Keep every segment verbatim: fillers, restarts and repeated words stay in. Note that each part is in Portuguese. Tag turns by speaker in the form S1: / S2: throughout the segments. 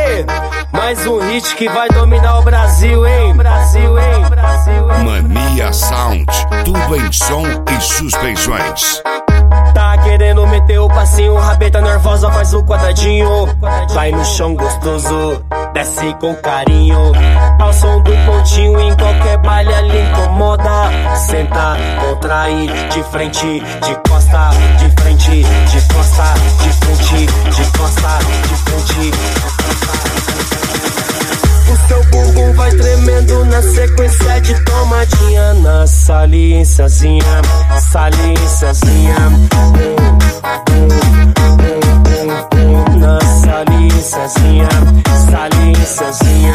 S1: Mais um hit que vai dominar o Brasil, hein? Brasil, hein? Brasil, hein?
S2: Mania Sound, tudo em som e suspensões.
S1: Tá querendo meter o passinho, rabeta nervosa, faz o quadradinho. Vai no chão gostoso, desce com carinho. Ao som do pontinho, em qualquer baile ali incomoda. Senta, contrai, de frente, de costa, de frente, de costa, de frente, de costa, de frente. O seu bumbum vai tremendo na sequência de tomadinha. Na saliênciazinha, saliênciazinha. Na saliênciazinha, saliênciazinha.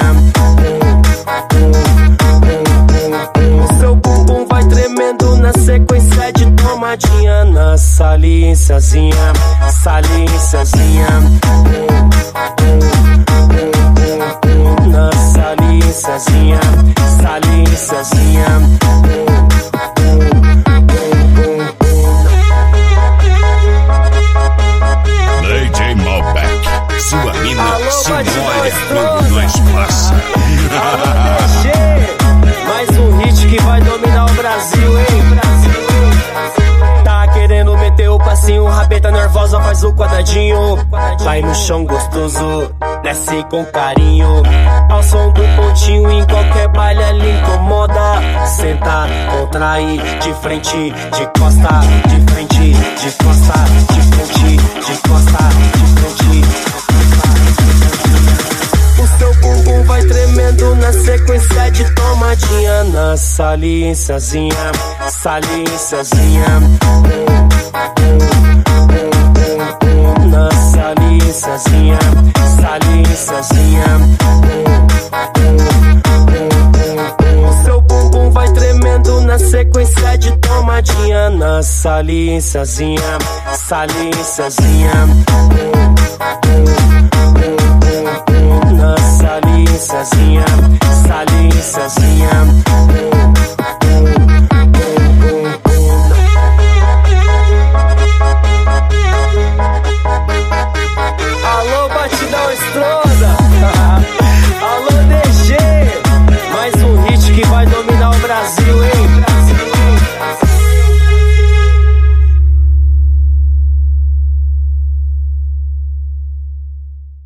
S1: O seu bumbum vai tremendo na sequência de tomadinha. Na saliênciazinha, saliênciazinha. Na saliênciazinha, saliênciazinha.
S2: D J Malbec, sua mina se molha quando nós passa.
S1: Alô, D G, mais um hit que vai dominar o Brasil, hein? Tá querendo meter o passinho, rabeta nervosa, faz o quadradinho. Vai no chão gostoso, desce com carinho. Ao som do pontinho, em qualquer baile ali incomoda. Senta, contrai, de frente, de costa, de frente, de costa, de frente, de costa, de frente. O seu bumbum vai tremendo na sequência de tomadinha. Na saliênciazinha, saliênciazinha. Na saliênciazinha, saliênciazinha. O seu bumbum vai tremendo na sequência de tomadinha. Na saliênciazinha, saliênciazinha. Na saliênciazinha, saliênciazinha.